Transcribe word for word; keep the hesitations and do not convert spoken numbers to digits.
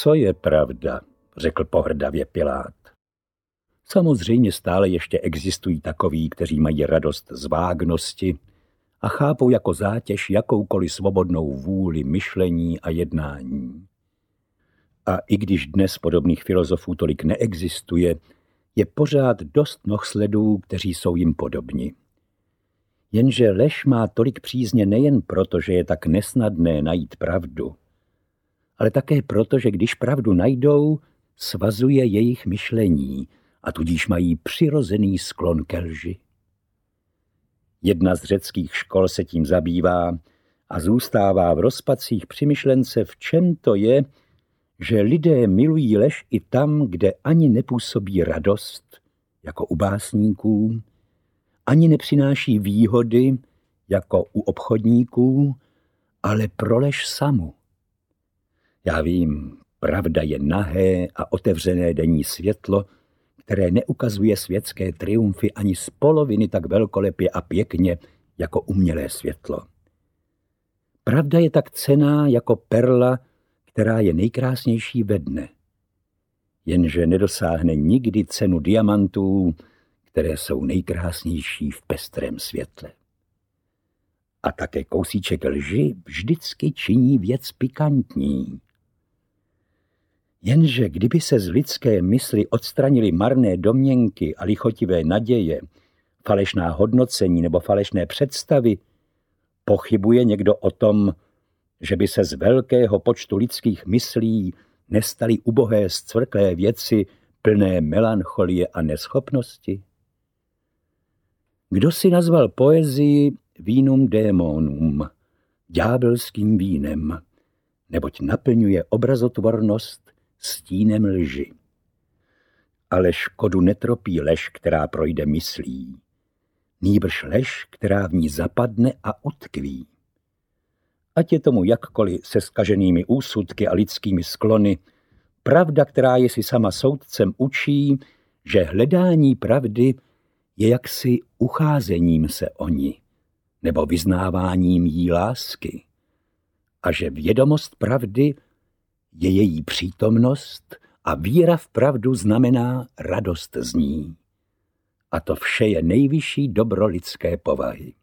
co je pravda, řekl pohrdavě Pilát. Samozřejmě stále ještě existují takoví, kteří mají radost z vágnosti a chápou jako zátěž jakoukoliv svobodnou vůli myšlení a jednání. A i když dnes podobných filozofů tolik neexistuje, je pořád dost nohsledů, kteří jsou jim podobni. Jenže lež má tolik přízně nejen proto, že je tak nesnadné najít pravdu, ale také proto, že když pravdu najdou, svazuje jejich myšlení a tudíž mají přirozený sklon ke lži. Jedna z řeckých škol se tím zabývá a zůstává v rozpacích při myšlence, v čem to je, že lidé milují lež i tam, kde ani nepůsobí radost, jako u básníků, ani nepřináší výhody, jako u obchodníků, ale pro lež samu. Já vím, pravda je nahé a otevřené denní světlo, které neukazuje světské triumfy ani z poloviny tak velkolepě a pěkně, jako umělé světlo. Pravda je tak cenná jako perla, která je nejkrásnější ve dne. Jenže nedosáhne nikdy cenu diamantů, které jsou nejkrásnější v pestrém světle. A také kousíček lži vždycky činí věc pikantní. Jenže kdyby se z lidské mysli odstranily marné domněnky a lichotivé naděje, falešná hodnocení nebo falešné představy, pochybuje někdo o tom, že by se z velkého počtu lidských myslí nestaly ubohé zcvrklé věci plné melancholie a neschopnosti? Kdo si nazval poezii vinum démonum, ďábelským vínem, neboť naplňuje obrazotvornost stínem lži. Ale škodu netropí lež, která projde myslí, nýbrž lež, která v ní zapadne a utkví. Ať je tomu jakkoliv se zkaženými úsudky a lidskými sklony, pravda, která je si sama soudcem, učí, že hledání pravdy je jaksi ucházením se o ni, nebo vyznáváním jí lásky, a že vědomost pravdy je její přítomnost a víra v pravdu znamená radost z ní. A to vše je nejvyšší dobro lidské povahy.